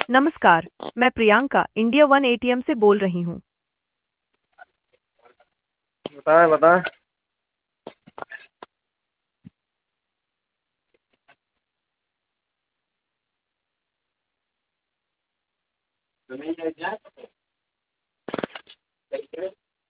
नमस्कार। मैं Priyanka India one ATM से बोल रही हूँ। बताएं बताएं।